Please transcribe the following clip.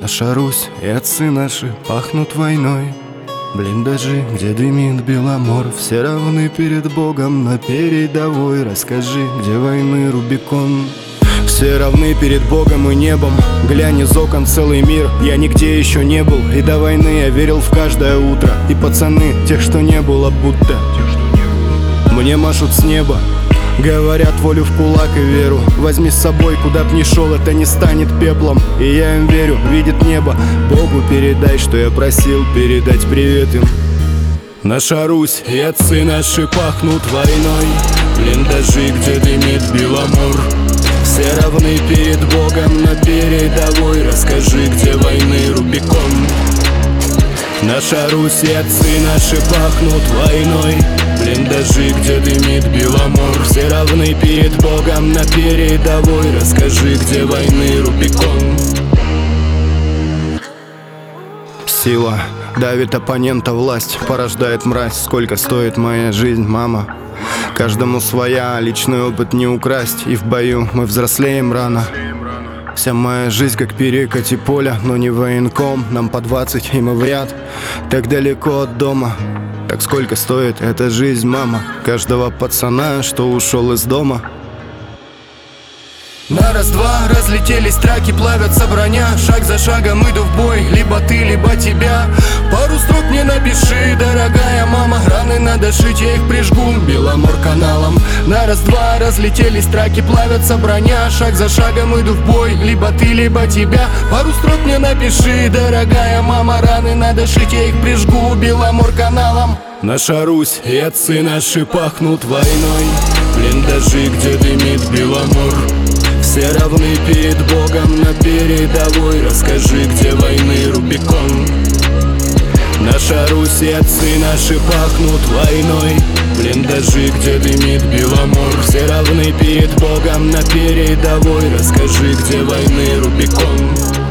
Наша Русь и отцы наши пахнут войной. Блиндажи, где дымит Беломор, все равны перед Богом на передовой. Расскажи, где войны Рубикон. Все равны перед Богом и небом. Глянь из окон целый мир. Я нигде еще не был, и до войны я верил в каждое утро. И пацаны, тех, что не было, будто мне машут с неба. Говорят, волю в кулак и веру. Возьми с собой, куда б ни шел, это не станет пеплом. И я им верю, видит небо. Богу передай, что я просил передать привет им. Наша Русь и отцы наши пахнут войной. Блиндажи, где дымит Беломор, все равны перед Богом на передовой. Расскажи, где войны Рубикон. Наша Русь и отцы наши пахнут войной. Блиндажи, где дымит Беломор, все равны перед Богом на передовой. Расскажи, где войны Рубикон. Сила давит оппонента, власть порождает мразь. Сколько стоит моя жизнь, мама? Каждому своя, личный опыт не украсть. И в бою мы взрослеем рано. Вся моя жизнь как перекати поля, но не военком. Нам по 20 и мы в ряд, так далеко от дома. Так сколько стоит эта жизнь, мама? Каждого пацана, что ушел из дома. На раз-два разлетелись траки, плавятся броня. Шаг за шагом иду в бой, либо ты, либо тебя. Пару строк мне напиши, дорогая мама. Раны надо шить, я их прижгу Беломор каналом. На раз-два разлетелись траки, плавятся броня. Шаг за шагом иду в бой, либо ты, либо тебя. Пару строк мне напиши, дорогая мама. Раны надо шить, я их прижгу Беломор каналом. Наша Русь и отцы наши пахнут войной. Блиндажи, где дымит Беломор, все равны перед Богом на передовой. Расскажи, где войны Рубикон. Наша Русь и отцы наши пахнут войной. Блиндажи, где дымит Беломор, все равны перед Богом на передовой. Расскажи, где войны Рубикон.